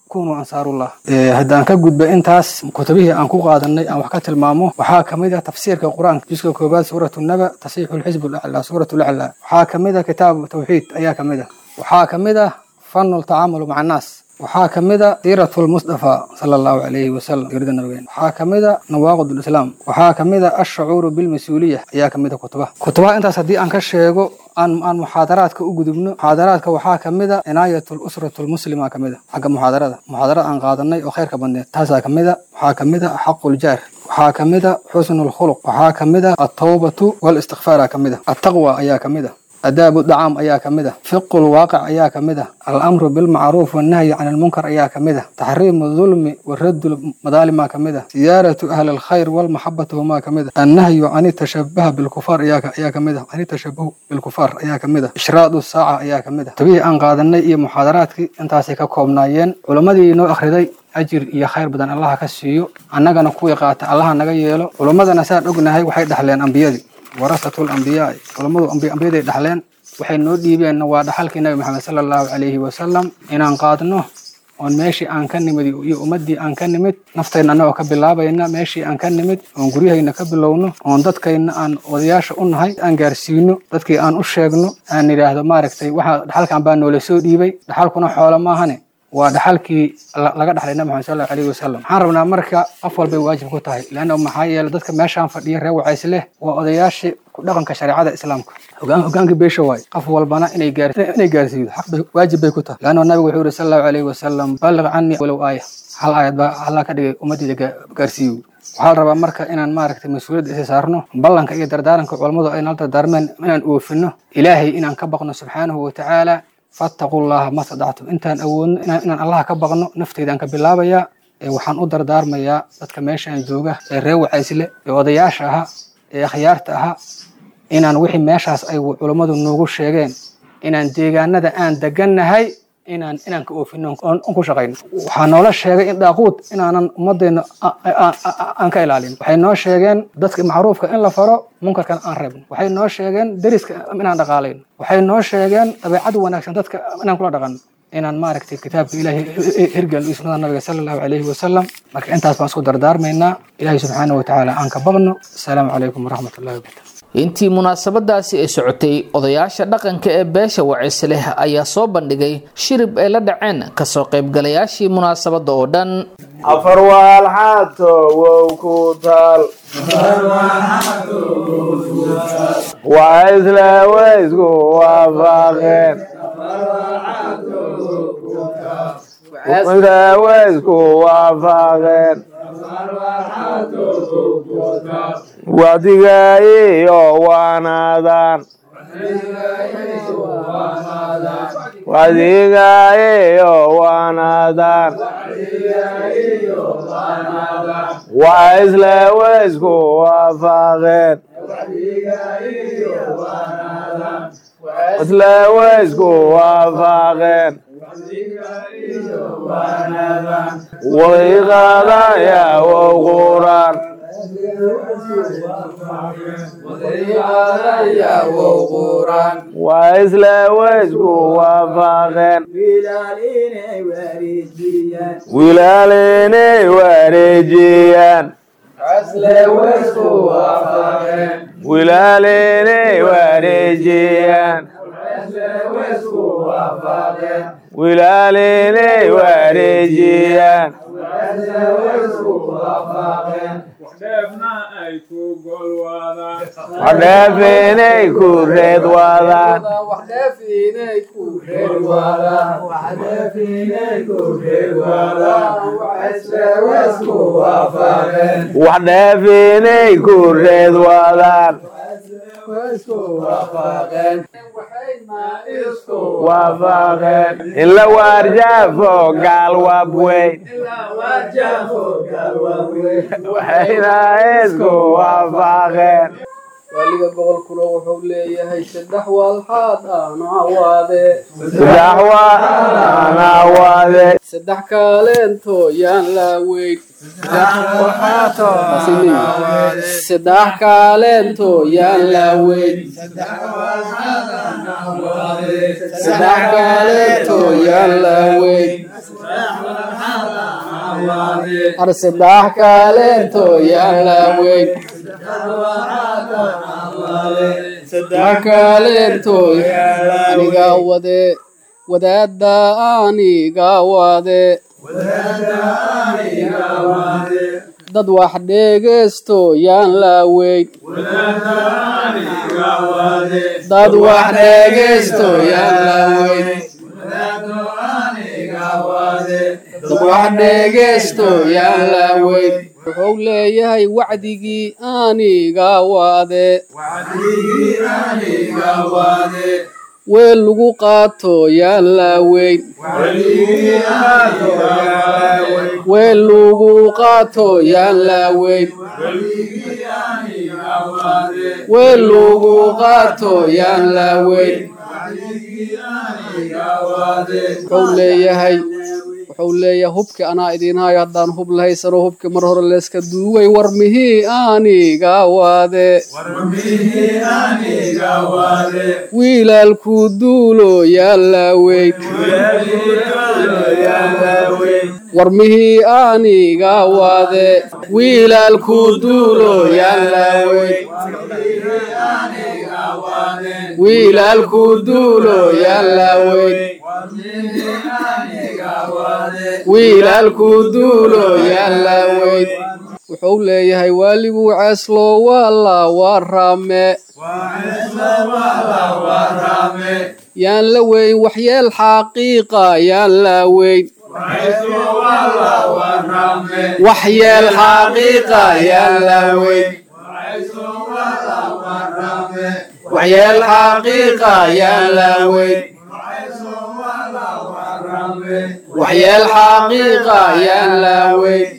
kunuu ansaarullah. haddaan ka gudba intaas kutubihii aan ku qaadanay aan wax ka tilmaamo waxaa ka mid ah tafsiirka qur-aanka juska koobaad suuratu naba tasiixu lxisb laclaa suuratu laclaa. waxaa ka mid ah kitaabu tawxiid ayaa ka mid ah. waxaa ka mid ah fanu ltacaamulu maca annaas. waxaa ka mid a siiratu lmustafa sala allahu calayhi wasalam siirada nabigeena. waxaa ka mid a nawaaqid lislaam. waxaa ka mid a ashucuuru bilmas-uuliya ayaa ka mid a kutubaha kutubaha intaas haddii aan ka sheego aan aan muxaadaraadka u gudubno. muxaadaraadka waxaa ka mid a cinaayatu lusratu lmuslima ka mid a xagga muxaadarada muxaadarada aan qaadanay oo khayrka badneed taasaa ka mid a. waxaa ka mid a xaquljaar. waxaa ka mid a xusnu lkhuluq. waxaa ka mid a altawbatu walistikfaara ka mid a. attaqwa ayaa ka mid a. adaabu dacaam ayaa ka mid ah. fiqu lwaaqic ayaa ka mid ah. alamru bilmacruuf wannahyi can almunkar ayaa ka mid ah. taxriimu dulmi waraddu madaalima ka mid ah. siyaaratu ahli alkhayr walmaxabatuhumaa ka mid ah. annahyu can tashabaha bilkufaar ayaa ka mid ah. can tashabuh bilkufaar ayaa ka mid ah. ishraadu saaca ayaa ka mid ah. tabihii aan qaadanay iyo muxaadaraadkii intaasay ka koobnaayeen. culammadii noo akhriday ajir iyo khayr badan allaha ka siiyo, annagana kuwii qaata allaha naga yeelo. culammadana saan ognahay waxay dhaxleen ambiyadii warasatu lambiyaa. culammadu ambiyaday dhaxleen waxay noo dhiibeenna waa dhaxalkii nabi maxamed sala allahu calayhi wasalam inaan qaadno oon meeshii aan ka nimid iyo ummaddii aan ka nimid naftayna annagoo ka bilaabayna meeshii aan ka nimid oon guryahayna ka bilowno oon dadkayna aan odayaasha u nahay aan gaarsiino dadkii aan u sheegno aan nidhaahdo maaragtay waxaa dhaxalkan baa noola soo dhiibay. dhaxalkuna xoolo maahane waa dhaxalkii laga dhaxlay nabi maxamed sallallahu alayhi wasallam. waxaan rabnaa marka qof walbay waajib ku tahay laanna maxaa yeelay dadka meeshaan fadhiya reer wacays leh waa odayaashii ku dhaqanka shareecada islaamka hogaan hogaanka beesha waay. qof walbana inay gaar inay gaarsiiyo xaq bay waajib bay ku tahay laanna nabigu wuxuu yiri sallallahu alayhi wasallam balligh anni walaw aaya. hal aayad baa Allah ka dhigay ummadida gaarsiiyo. waxaa rabaa marka inaan maaragtay mas'uuliyad isa saarno ballanka iyo dardaaranka culimadu ay nala dardaarmeen inaan oofino ilaahay inaan ka baqno subxaanahu wa tacaala. fattaqullaha ma stadactum. intaan awoodno inaan allaha ka baqno nafteydaan ka bilaabayaa. waxaan u dardaarmayaa dadka meeshaan jooga ee reer wacaysle ee odayaasha ahaa ee akhyaarta ahaa inaan wixii meeshaas ay culammadu noogu sheegeen inaan deegaanada aan degannahay inaan inaan ka oofino on ku shaqayno. waxaa noola sheegay in daaquud inaanan ummaddeena aan ka ilaalin. waxay noo sheegeen dadka macruufka in la faro munkarkan aan reebno. waxay noo sheegeen deriska inaan dhaqaalayno. waxay noo sheegeen dabeecad wanaagsan dadka inaan kula dhaqanno inaan maaragtay kitaabka ilaahay hirgal iyo sunnada nabiga sala allahu calayhi wasalam. marka intaas baan isku dardaarmaynaa ilaahay subxaanahu wa tacaala aan ka baqno. asalaamu calaykum waraxmatullahi wabarakatu. intii munaasabadaasi ay socotay odayaasha dhaqanka ee beesha wacays leh ayaa soo bandhigay shirib ay la dhaceen kasoo qaybgalayaashii munaasabada oo dhan. afar waalxaato wow ku taal wacaysle waysku waafaqeen waysku waafaqeen wacdigaayo waanaadaan wacdigaayo waanaadaan wacaysle waysku waafaqeen wacaysle waysku waafaqeen wadiiqaadaya wow quraan wacaysle waysku waafaqeen wilaalinay wareejiyaan wilaalinay wareejiyaan wilaalinay wareejiyaan waxdheefinay ku reed wadaan waxdheefinay ku reed wadaan waafaqeen in la waarjaafo gaal wabweyn waxayna isku waafaqeen. waliga boqolkuna wuxuu leeyahay saddex waalxaad aan awaade saddex waan awaade saddex kaaleento yaan la weyn saddex kaaleento yaan la weyn saddex kaaleento yaan la weyn arsidax kaleento yaan la weyn saddex kaleento aniga wade wadaada aniga wade dad wax dhegeysto yaan la weyn dad wax dhegeysto yaan la weyn dad wax dhegeysto yaan la weyn wuxuu leeyahay wacdigii aniga wade weel lagu qaato yaan la weyn weel lagu qaato yaan la weyn weel lagu qaato yaan la weyn wuxuu leeyahay wuxuu leeyahay hubki anaa idiin hayo haddaan hub lahaysano hubki mar hore leeska duugay war mihii aniga wade wiilaalku duulo yaan la weyn war mihii aniga wade wiilaalku duulo yaan la weyn wiilaalku duulo yaan la weyn wiilaalku duulo yaan la weyn wuxuu leeyahay waaligu ceeslo waa la warame yaan la weyn waxyeel xaqiiqa yaan la weyn waxyeel xaqiiqa yaan la weyn waxyeel xaqiiqa yaan la weyn waxyeel xaqiiqa yaan la weyn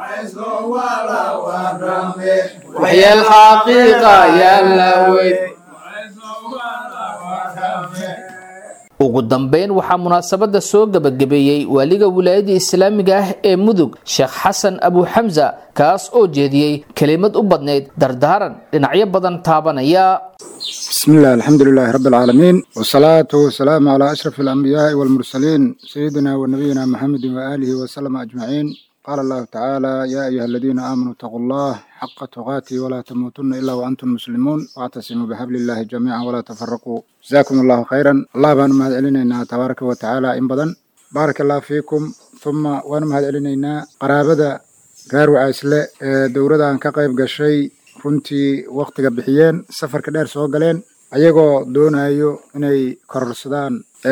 waxyeel xaqiiqa yaan la weyn ugu dambeyn waxaa munaasabada soo gabagabeeyey waaliga wilaayada islaamiga ah ee mudug sheekh xasan abu xamza kaas oo jeediyey kelimad u badneyd dardaaran dhinacyo badan taabanaya بسم الله الحمد لله رب العالمين والصلاة والسلام على أشرف الأنبياء والمرسلين سيدنا ونبينا محمد وآله وسلم أجمعين قال الله تعالى يا أيها الذين آمنوا اتقوا الله حق تقاته ولا تموتن إلا وأنتم مسلمون واعتصموا بحبل الله جميعا ولا تفرقوا جزاكم الله خيرا الله بان مهد علينا تبارك وتعالى إن بدن بارك الله فيكم ثم وانا مهد علينا قرابة غير وعيسلة دورة أن كقيب قشي runtii waqtiga bixiyeen safarka dheer soo galeen ayagoo doonayo inay kororsadaan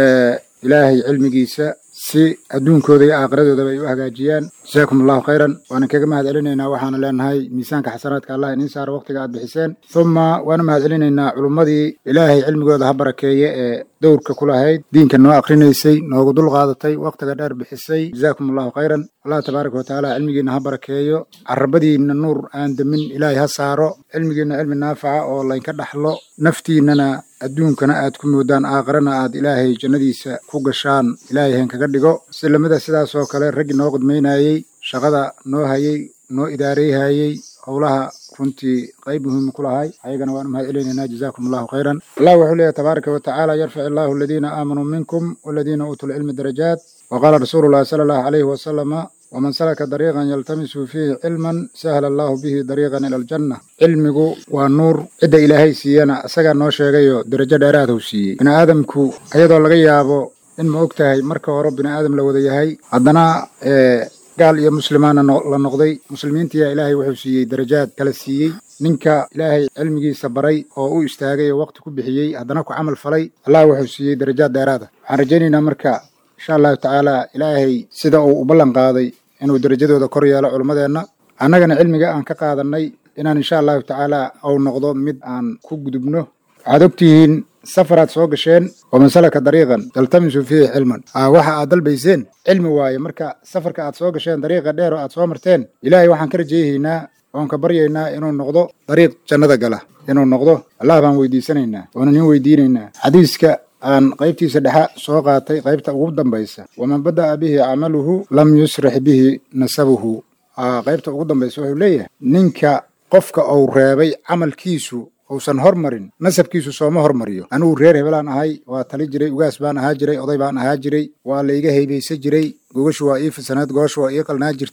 ilaahay cilmigiisa si adduunkooda iyo aakhiradooda ay u hagaajiyaan jazaakum allahu khayran waana kaga mahad celinaynaa waxaana leenahay miisaanka xasanaadka allah iniin saaro waqtiga aad bixiseen uma waana mahad celinaynaa culummadii ilaahay cilmigooda ha barakeeye ee dowrka ku lahayd diinka noo akrinaysay noogu dul qaadatay waqtiga dheer bixisay jazaakum allahu khayran allah tabaaraka watacaala cilmigiina ha barakeeyo carabadiina nuur aan demin ilaahay ha saaro cilmigiina cilmi naafaca oo laynka dhaxlo naftiinana adduunkana aad ku moodaan aakhirana aad ilaahay jannadiisa ku gashaan ilaahay han kaga dhigo si lamida sidaas oo kale raggii noo qudmaynayey shaqada noo hayey noo idaareyhayey howlaha runtii qayb muhiim ku lahay ayagana waan mahad celinaynaa jazaakum allahu khayran allah wuxuu leeyahay tabaaraka watacaala yarfac illahu aladiina aamanuu minkum waladiina uutuu lcilma darajaat waqaala rasuulu llahi sala allahu calayhi wasalama ومن سلك طريقا يلتمس فيه علما سهل الله به طريقا إلى الجنة علمه والنور عند إلهي سيانا أساقا نوشيغيو درجة داراته سي بنا آدمكو أيضا لغيابو إن ما أكتهي مركا وربنا آدم لو ذيهي عدنا إيه قال يا مسلمان لنقضي مسلمين تيا إلهي وحوسيي درجات كالسيي ninka ilaahay cilmigiisa baray oo u istaagay waqti ku bixiyay haddana ku camal falay allah wuxuu siiyey darajaad dheeraada waxaan rajaynaynaa marka insha allahu tacaala ilaahay sida uu u ballan qaaday inuu darajadooda kor yeelo culimmadeenna annagana cilmiga aan ka qaadanay inaan insha allahu tacaala uu noqdo mid aan ku gudubno waxaad ogtihiin safaraad soo gasheen waman salaka dariiqan yaltamisu fiihi cilman waxa aad dalbayseen cilmi waaye marka safarka aad soo gasheen dariiqa dheer oo aad soo marteen ilaahay waxaan ka rajaynaynaa oon ka baryaynaa inuu noqdo dariiq jannada gala inuu noqdo allah baan weydiisanaynaa oonan in weydiinaynaa xadiiska aan qaybtiisa dhexa soo qaatay qaybta ugu dambaysa waman bada'a bihi camaluhu lam yusrix bihi nasabuhu qaybta ugu dambaysa wuxuu leeyahay ninka qofka uu reebay camalkiisu uusan hormarin nasabkiisu sooma hormariyo anigu reer hebelaan ahay waa tali jiray ugaas baan ahaa jiray oday baan ahaa jiray waa la iga haybaysa jiray gogashu waa ii fisaneed gooshu waa ii qalnaa jirtay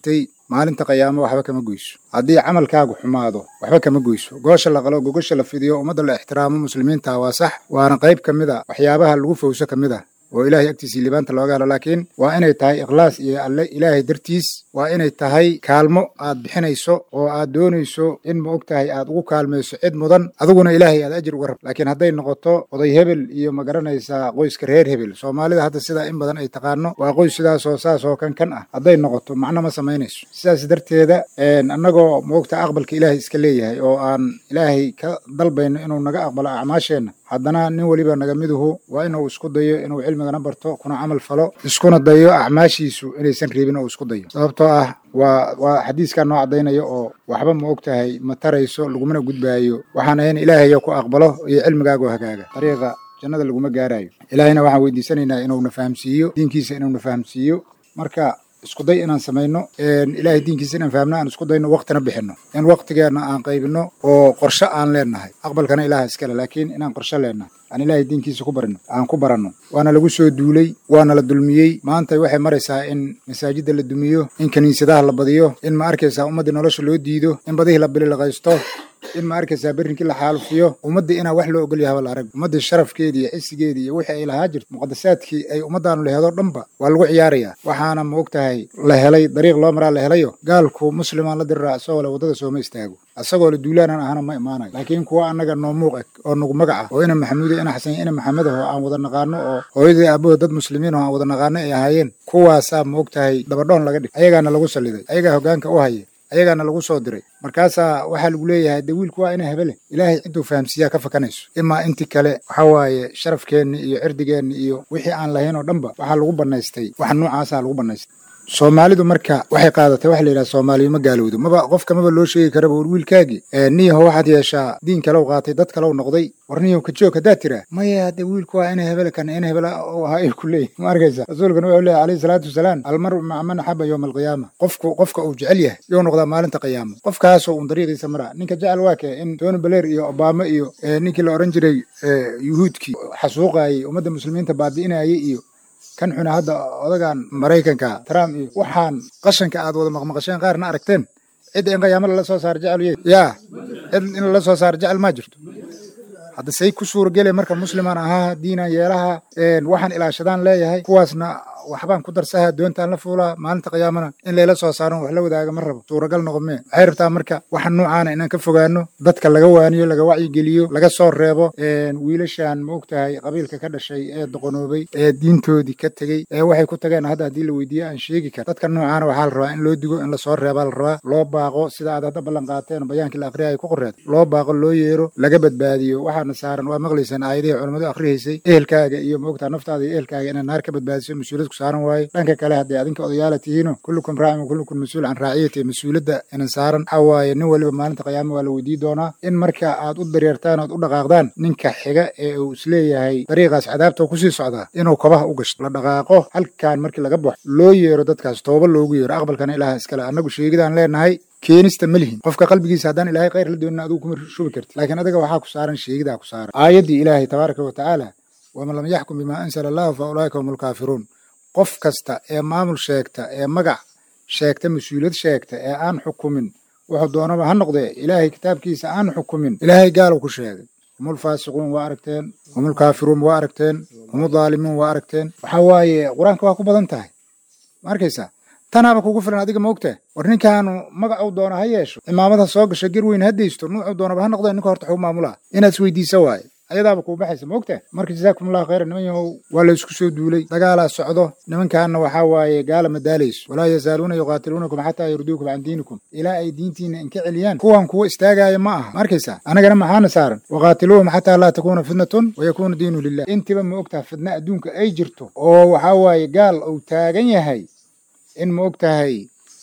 maalinta qiyaamo waxba kama goyso haddii camalkaagu xumaado waxba kama goyso goosha la qalo gogosha la fidiyo ummadda la ixtiraamo muslimiinta waa sax waana qayb ka mid a waxyaabaha lagu fawso ka mid ah oo ilaahay agtiisii libaanta looga helo laakiin waa inay tahay ikhlaas iyo alle ilaahay dartiis waa inay tahay kaalmo aad bixinayso oo aad doonayso in ma og tahay aad ugu kaalmayso cid mudan adiguna ilaahay aad ajir uga rab laakiin hadday noqoto oday hebel iyo ma garanaysaa qoyska reer hebel soomaalida hadda sidaa in badan ay taqaano waa qoys sidaasoo saas oo kan kan ah hadday noqoto macno ma samaynayso sidaas darteeda annagoo ma ogta aqbalka ilaahay iska leeyahay oo aan ilaahay ka dalbayno inuu naga aqbalo acmaasheenna haddana nin weliba naga miduhu waa inuu isku dayo inuu cilmigana barto kuna camal falo iskuna dayo acmaashiisu inaysan reebin oo isku dayo sababtoo ah waa waa xadiiskaa noo caddaynaya oo waxba ma og tahay ma tarayso lagumana gudbaayo waxaana in ilaahayo ku aqbalo iyo cilmigaagoo hagaaga dariiqa jannada laguma gaarayo ilaahayna waxaan weydiisanaynaa inuuna fahamsiiyo diinkiisa inuuna fahamsiiyo marka isku day inaan samayno ilaahay diinkiisa inaan fahamno aan isku dayno waqtina bixinno in waqtigeena aan qaybino oo qorshe aan leenahay aqbalkana ilaaha iskale laakiin inaan qorshe leenahay aan ilaahay diinkiisa ku barino aan ku baranno waana lagu soo duulay waana la dulmiyey maanta waxay maraysaa in masaajidda la dumiyo in kiniisadaha la badiyo in ma arkaysaa ummaddii nolosha loo diido in badihii la bililaqaysto in ma arkaysaa berrinkii la xaalufiyo ummaddii inaan wax loo ogol yahaba la arag ummaddii sharafkeedii iyo xisigeedii iyo wixii ay lahaa jirto muqadasaadkii ay ummaddaanu laheedoo dhanba waa lagu ciyaarayaa waxaana ma og tahay la helay dariiq loo maraa la helayo gaalku muslimaan la diriraa isagoo le waddada sooma istaago asagoo la duulaanan ahana ma imaanayo laakiin kuwa annaga noo muuq eg oo nagu magaca oo ina maxamuuda ina xasan ina maxamed aho aan wada naqaano oo hooyadii aabahood dad muslimiin oo aan wada naqaano ay ahaayeen kuwaasaa ma og tahay dabadhoon laga dhig ayagaana lagu salliday ayagaa hoggaanka u haya ayagaana lagu soo diray markaasaa waxaa lagu leeyahay de wiilku waa ina hebele ilaahay cidduu fahamsiiyaa ka fakanayso imaa intii kale waxaa waaye sharafkeenni iyo cirdigeenni iyo wixii aan lahayn oo dhanba waxaa lagu bannaystay wax nuucaasaa lagu bannaystay soomaalidu marka waxay qaadatay waxa la yidhaha soomaaliyu ma gaalowdo maba qofka maba loo sheegi karaba war wiilkaagii niyaho waxaad yeeshaa diin kalow qaatay dad kalow noqday war niyaho ka joog haddaad tiraa maya hadde wiilku waa ina hebele kan ina hebele u ahaa ay ku leeyihin ma arkaysa rasuulkana wuxuu leeyahy alayhi salaatu wasalaam almaru maca man axaba yowma alqiyaama qofku qofka uu jecel yahay yuu noqdaa maalinta qiyaama qofkaasoo un dariiqiisa mara ninka jecel waa kee in tony blair iyo obama iyo ninkii la odhan jiray yuhuudkii xasuuqaayey ummadda muslimiinta baabi'inayay iyo kan xuna hadda odagan maraykanka trump iyo waxaan qashanka aad wada maqmaqasheen qaarna aragteen cidda in qiyaamo lala soo saar jecel ye yaa cid in lala soo saar jecel maa jirto hadda say ku suuragele marka muslimaan ahaa diinan yeelaha waxaan ilaashadaan leeyahay kuwaasna waxbaan ku darsaha doontaan la fuulaa maalinta qiyaamana in layla soo saaran wax la wadaaga ma rabo suuragal noqomee waxay rabtaa marka waxa nuucaana inaan ka fogaano dadka laga waaniyo laga wacyigeliyo laga soo reebo wiilashan ma og tahay qabiilka ka dhashay ee doqonoobay ee diintoodii ka tegey ee waxay ku tageen hadda haddii la weydiiyo aan sheegi kar dadka nuucaana waxaa la rabaa in loo digo in lasoo reebaa la rabaa loo baaqo sida aad hadda ballan qaateen bayaankii la akhriyahay ku qoreed loo baaqo loo yeero laga badbaadiyo waxaana saaran waa maqlaysaan aayadihii culimmadu akhriyaysay ehelkaaga iyo ma ogtaha naftaada iyo ehelkaaga inaad naar ka badbaadiso mas-uuliyad saaran waaye dhanka kale hadday adinka odayaala tihiino kullukum raacin wa kullukum mas-uul can raaciyati mas-uuliyadda inan saaran waxaa waaye nin waliba maalinta qiyaama waa la weydii doonaa in marka aad u dareertaan ood u dhaqaaqdaan ninka xiga ee uu isleeyahay dariiqaas cadaabta kusii socdaa inuu kobaha u gashto la dhaqaaqo halkaan markii laga baxo loo yeero dadkaas tooba loogu yeero aqbalkana ilaaha iskale annagu sheegidaan leenahay keenista ma lihin qofka qalbigiisa haddaan ilaahay khayr la doonin adigu kuma shubi karti laakiin adiga waxaa ku saaran sheegidaa ku saaran aayaddii ilaahay tabaaraka wa tacaala waman lam yaxkum bimaa ansala allahu fa ulaa'ika hum alkaafiruun qof kasta ee maamul sheegta ee magac sheegta mas-uuliyad sheegta ee aan xukumin wuxuu doonaba ha noqdee ilaahay kitaabkiisa aan xukumin ilaahay gaalow ku sheegay humul faasiquun waa aragteen humul kaafiruun waa aragteen humul daalimuun waa aragteen waxaa waaye qur-aanka waa ku badan tahay ma arkaysaa tanaaba kugu filan adiga ma ogtahay war ninkaanu magac uu doona ha yeesho cimaamada soo gasho ger weyn ha deysto nuucuu doonaba ha noqdee ninka horta xuu maamulaa inaad isweydiisa waaye ayadaaba kuu baxaysa ma ogtahay marka jazaakumullahu khayran niman yahow waa la isku soo duulay dagaalaa socdo nimankaana waxaa waaye gaala madaalayso walaa yazaaluuna yuqaatiluunakum xataa yurduukum can diinikum ilaa ay diintiina inka celiyaan kuwan kuwa istaagaaya ma aha ma arkaysaa anagana maxaana saaran waqaatiluuhum xataa laa takuuna fitnatun wayakuuna diinu lilah intiba ma ogtahay fidna adduunka ay jirto oo waxaa waaye gaal uu taagan yahay in ma og tahay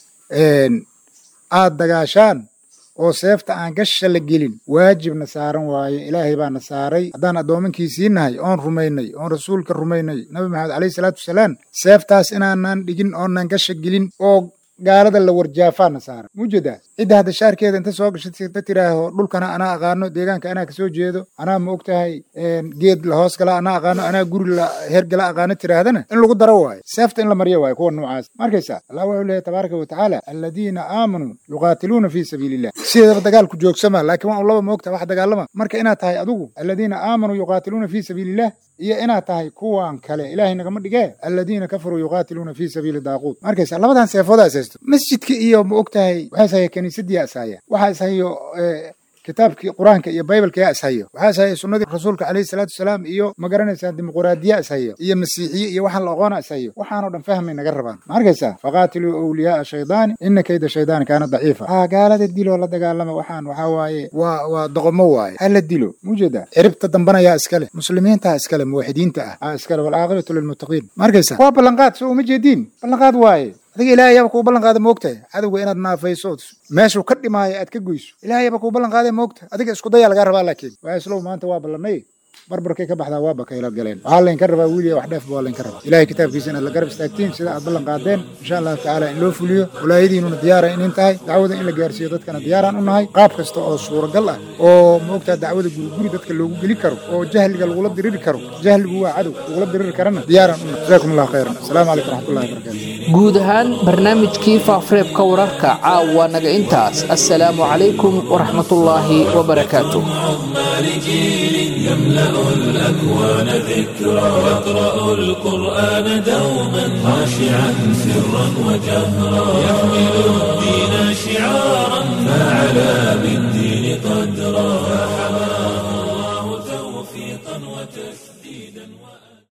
aad dagaashaan oo seefta aan gasha la gelin waajibna saaran waaye ilaahay baana saaray haddaan addoomankiisii nahay oon rumaynay oon rasuulka rumaynay nabi maxamed calayhi salaatu wasalaam seeftaas inaanan dhigin oonan gasha gelin oo gaalada la warjaafaana saaran mujeedaa cidda hadda shaarkeeda inta soo gashatay tiraaho dhulkana anaa aqaano deegaanka anaa kasoo jeedo anaa ma ogtahay geed la hoos gala anaa aqaano anaa guri la hergala aqaano tiraahdana in lagu daro waayo seefta in la mariyo waayo kuwa noocaas markaysa allah wuxuu leeyahay tabaaraka wa tacaala aladiina aamanuu yuqaatiluuna fii sabiili illah sideedaba dagaalku joogsama laakiin waa un laba ma ogtahay wax dagaalama marka inaad tahay adigu aladiina aamanuu yuqaatiluuna fii sabiili illah iyo inaad tahay kuwan kale ilaahay nagama dhigee aladiina kafaruu yuqaatiluuna fii sabiili daaquut markaysa labadan seefooda asaysto masjidka iyo ma ogtahay waxaa ishaya kaniisadii ashaya waxaa ishayo kitaabkii quraanka iyo baybalka yaa ishayo waxaa ishaya sunnadii rasuulka calayhi salaatu wasalaam iyo ma garanaysaa dimuquraadiya ishayo iyo masiixiye iyo waxaan la aqoona ishayo waxaanoo dhan fahmay naga rabaan ma arkaysaa faqaatiluu awliyaaa shaydaani ina kayda shaydaani kaana daciifa haa gaalada diloo la dagaalama waxaan waxaa waaye waa waa doqomo waaye ha la dilo mujeeda ciribta dambana yaa iskale muslimiinta iskale muwaxidiinta ah aa iskale walcaaqibatu lilmuttaqiin ma arkaysaa waa ballanqaad soo uma jeediin ballanqaad waaye adiga ilaahay yaba kuu ballan qaada moogtahay cadowga inaad naafayso meeshuu ka dhimaayo aad ka goyso ilaahay yaba kuu ballan qaada moogtahay adiga isku dayaa lagaa rabaa laakiin waa islow maanta waa ballanay barbarkay ka baxdaa waa bakayla galeen waxaa laynka rabaa wiiliya wax dheef baa laynka rabaa ilaahay kitaabkiisa inaad la garab istaagtiin sida aad ballan qaadeen insha allahu tacaala in loo fuliyo walaayadiinuna diyaara inin tahay dacwada in la gaarsiiyo dadkana diyaaraan u nahay qaab kasta oo suuragal ah oo moogtaa dacwada guriguri dadka loogu geli karo oo jahliga lagula diriri karo jahligu waa cadow lagula diriri karana diyaaraan u nahay jazaakum allahu khayran asalaamu calaykum waraxmatullahi wabarakaatu guud ahaan barnaamijkii faafareebka wararka caawa naga intaas assalaamu calaykum waraxmatullaahi wabarakaatu الأكوان ذكرى يقرأ القرآن دوما خاشعا سرا وجهرا يحمل الدين شعارا فعلى بالدين قدرا